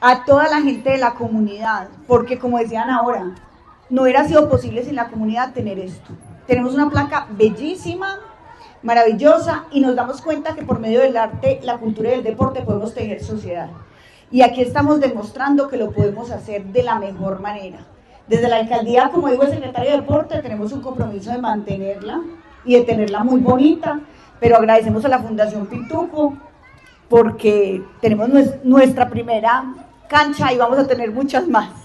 a toda la gente de la comunidad, porque como decían ahora, no hubiera sido posible sin la comunidad tener esto. Tenemos una placa bellísima, maravillosa, y nos damos cuenta que por medio del arte, la cultura y el deporte podemos tejer sociedad. Y aquí estamos demostrando que lo podemos hacer de la mejor manera. Desde la alcaldía, como digo, el secretario de Deporte, tenemos un compromiso de mantenerla y de tenerla muy bonita, pero agradecemos a la Fundación Pituco porque tenemos nuestra primera cancha y vamos a tener muchas más.